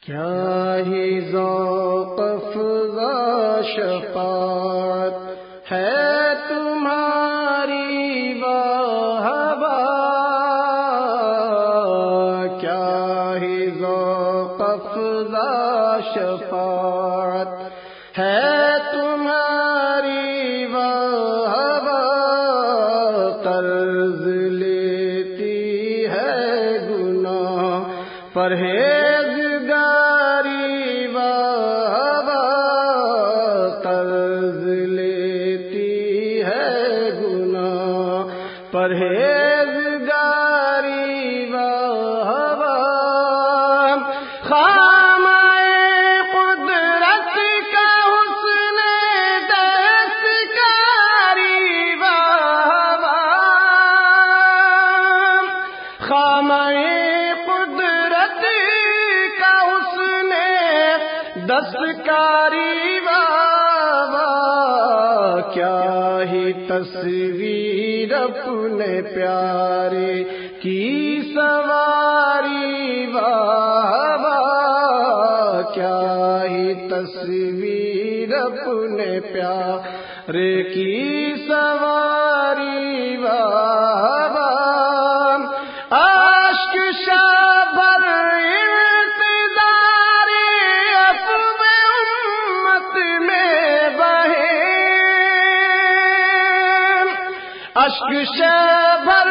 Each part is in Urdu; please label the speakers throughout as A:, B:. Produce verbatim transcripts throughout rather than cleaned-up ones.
A: کیا ہی ذوق افزا شفاعت ہے تمہاری واہبا، کیا ہی ذوق افزا شفاعت ہے تمہاری واہبا، قرض لیتی ہے گناہ پرہیزگاری واہبا، قرض لیتی ہے گناہ پرہیزگاری واہبا، خامہ قدرت کا حسن دستکاری واہبا، خامہ دستکاری واہ، کیا ہی تصویر اپنے پیارے کی سواری واہ، کیا ہی تصویر اپنے پیارے کی سواری واہ، اشک شبر اشک شبر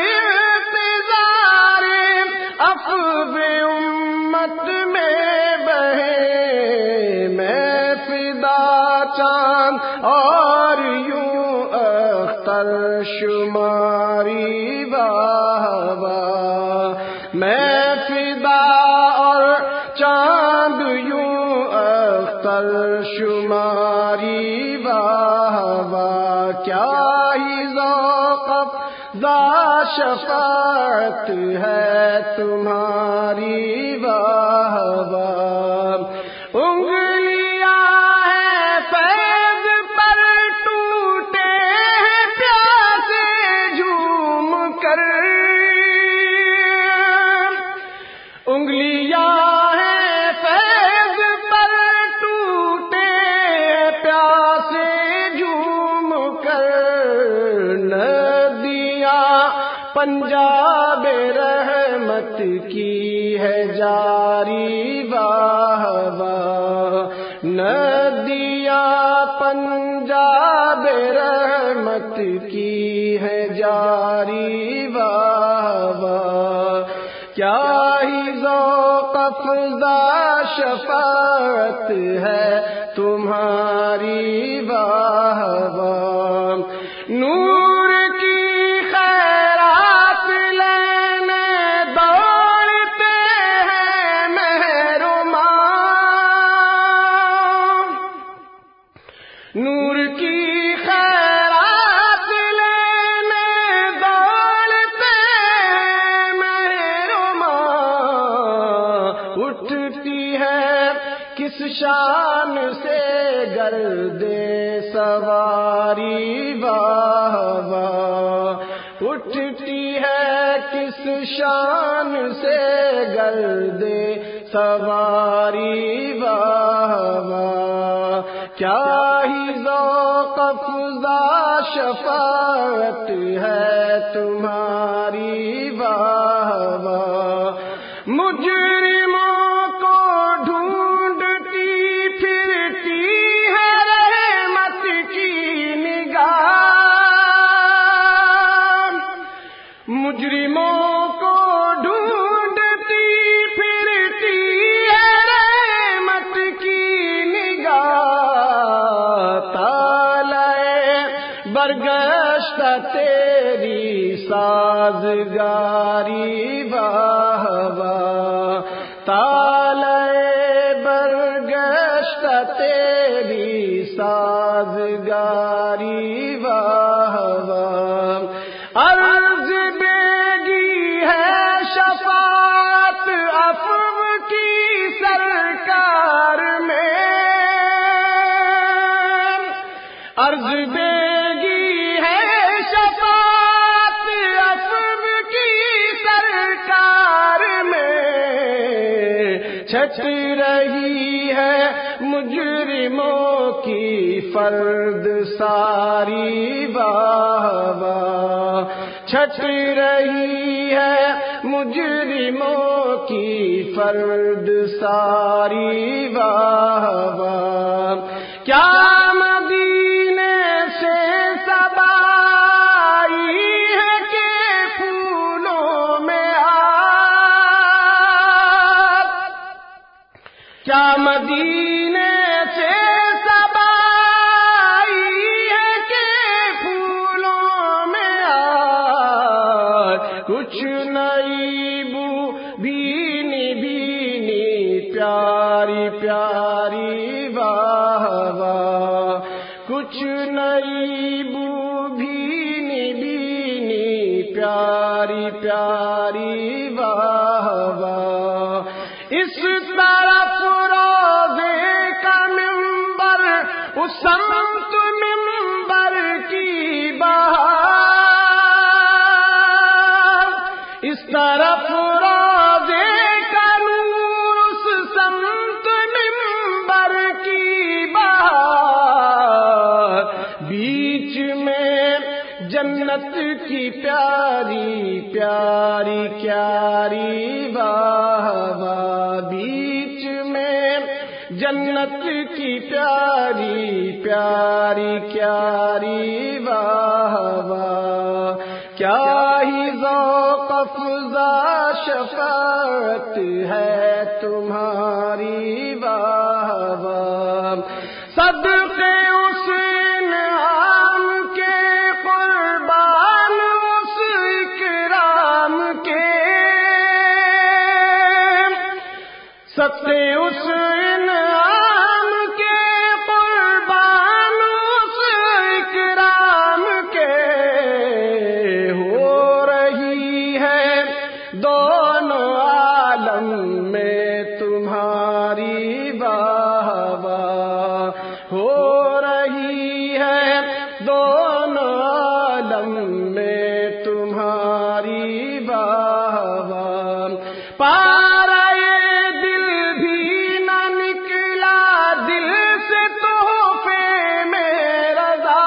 A: انتظار افو امت میں بہے، میں فدا چاند اور یوں اختر شماری واہ واہ، میں فدا اور چاند یوں اختر شماری واہ واہ، کیا ہی ذوق افزا شفاعت ہے تمہاری واہ واہ، انگلیاں ہیں فیض پر ٹوٹے ہیں پیاسے جھوم کر، انگلیاں ہیں فیض پر ٹوٹے پیاسے جھوم کر، ندیاں پنجاب رحمت کی ہے جاری واہ واہ، ندیاں پنجاب رحمت کی ہے جاری واہ واہ، کیا ہی ذوق افزا شفاعت ہے تمہاری واہ واہ، نور کی خیرات لینے دوڑتے ہیں محرومان، نور کی خیرات لینے دوڑتے ہیں محرومان، اٹھتی ہے کس شان سے گردے سواری واہ واہ، اٹھتی ہے کس شان سے گردے سواری واہ واہ، کیا ہی ذوق افزا شفاعت ہے تمہاری واہ واہ، مجرموں کو ڈھونڈتی پھرتی ہے رحمت کی نگاہ، مجرموں کو ڈھونڈتی پھرتی ہے رحمت کی نگاہ، طالع برگشتہ تیری سازگاری واہ واہ، طالع برگشتہ تیری سازگاری واہ واہ، عرض بیگی ہے شفاعت افو کی سرکار میں، عرض بیگی ہے شفاعت افو کی سرکار میں، چھٹ رہی ہے مجرموں کی فرد ساری واہ واہ، چھٹ رہی ہے مجرموں کی فرد ساری واہ واہ، کیا مدینے سے صبا آئی ہے کہ پھولوں میں آپ، کیا مدینے سے صبا آئی ہے کہ پھولوں میں آپ، کچھ نئی بو بھینی بھینی پیاری پیاری واہ واہ، کچھ نئی بو بھینی بھینی پیاری پیاری واہ واہ، اس طرف روضے کا منبر، اس سمت منبر کی بہار، اس طرف روضے کا نور، اس سمت منبر کی بہار، بیچ میں جنت کی پیاری پیاری کیاری واہ واہ، بیچ میں جنت کی پیاری پیاری کیاری واہ واہ، کیا ہی ذوق افزا شفاعت ہے تمہاری واہ واہ، صدقے اس انعام کے قربان، اس اکرام کے، صدقے اس انعام کے قربان، اس اکرام کے، ہو رہی ہے دونوں عالم میں تمہاری واہ واہ، ہو رہی ہے دونوں عالم میں تمہاری واہ واہ، پارا یہ دل بھی نہ نکلا دل سے تحفے میں رضا،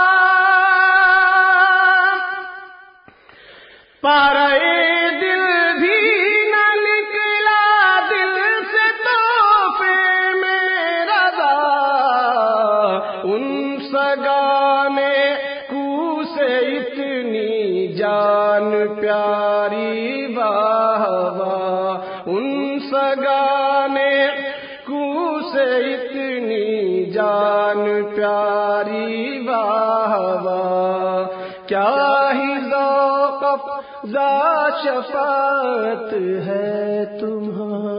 A: پارا یہ دل بھی نہ نکلا دل سے تحفے میں رضا، ان سگانے کو سے اتنی جان پیاری واہ واہ، ان سگانے کو سے اتنی جان پیاری واہ واہ، کیا ہی ذوق افزا شفاعت ہے تمہاری